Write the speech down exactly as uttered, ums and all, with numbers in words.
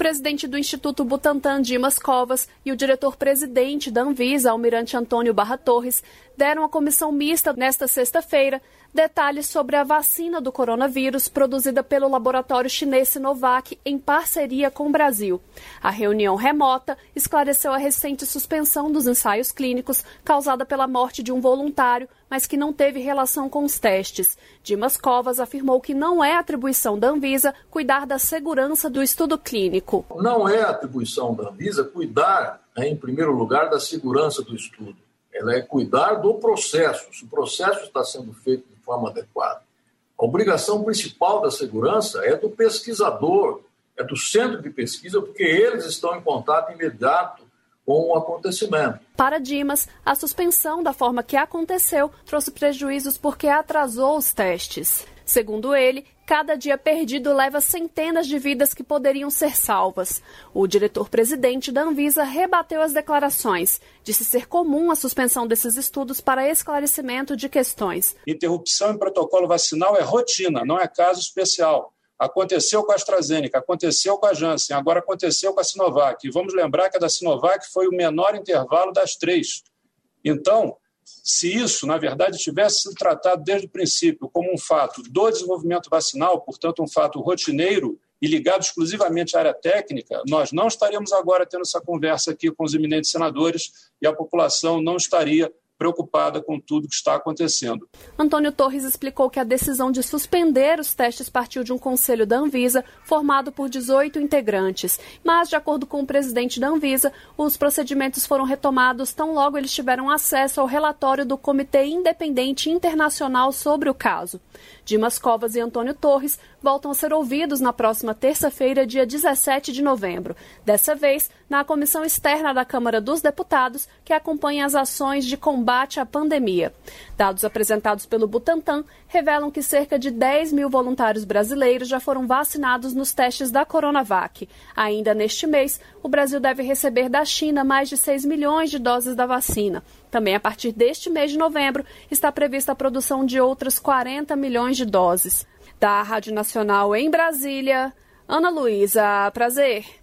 presidente do Instituto Butantan, Dimas Covas, e o diretor-presidente da Anvisa, Almirante Antônio Barra Torres, deram à comissão mista nesta sexta-feira detalhes sobre a vacina do coronavírus produzida pelo laboratório chinês Sinovac em parceria com o Brasil. A reunião remota esclareceu a recente suspensão dos ensaios clínicos causada pela morte de um voluntário, mas que não teve relação com os testes. Dimas Covas afirmou que não é atribuição da Anvisa cuidar da segurança do estudo clínico. Não é atribuição da Anvisa cuidar, em primeiro lugar, da segurança do estudo. Ela é cuidar do processo, se o processo está sendo feito de forma adequada. A obrigação principal da segurança é do pesquisador, é do centro de pesquisa, porque eles estão em contato imediato com o acontecimento. Para Dimas, a suspensão da forma que aconteceu trouxe prejuízos porque atrasou os testes. Segundo ele, cada dia perdido leva centenas de vidas que poderiam ser salvas. O diretor-presidente da Anvisa rebateu as declarações. Disse ser comum a suspensão desses estudos para esclarecimento de questões. Interrupção em protocolo vacinal é rotina, não é caso especial. Aconteceu com a AstraZeneca, aconteceu com a Janssen, agora aconteceu com a Sinovac. E vamos lembrar que a da Sinovac foi o menor intervalo das três. Então, se isso, na verdade, tivesse sido tratado desde o princípio como um fato do desenvolvimento vacinal, portanto, um fato rotineiro e ligado exclusivamente à área técnica, nós não estaríamos agora tendo essa conversa aqui com os eminentes senadores e a população não estaria preocupada com tudo que está acontecendo. Antônio Torres explicou que a decisão de suspender os testes partiu de um conselho da Anvisa, formado por dezoito integrantes. Mas, de acordo com o presidente da Anvisa, os procedimentos foram retomados tão logo eles tiveram acesso ao relatório do Comitê Independente Internacional sobre o caso. Dimas Covas e Antônio Torres voltam a ser ouvidos na próxima terça-feira, dia dezessete de novembro. Dessa vez, na comissão externa da Câmara dos Deputados, que acompanha as ações de combate à pandemia. Dados apresentados pelo Butantan revelam que cerca de dez mil voluntários brasileiros já foram vacinados nos testes da Coronavac. Ainda neste mês, o Brasil deve receber da China mais de seis milhões de doses da vacina. Também a partir deste mês de novembro, está prevista a produção de outras quarenta milhões de doses. Da Rádio Nacional em Brasília, Ana Luísa Prazer.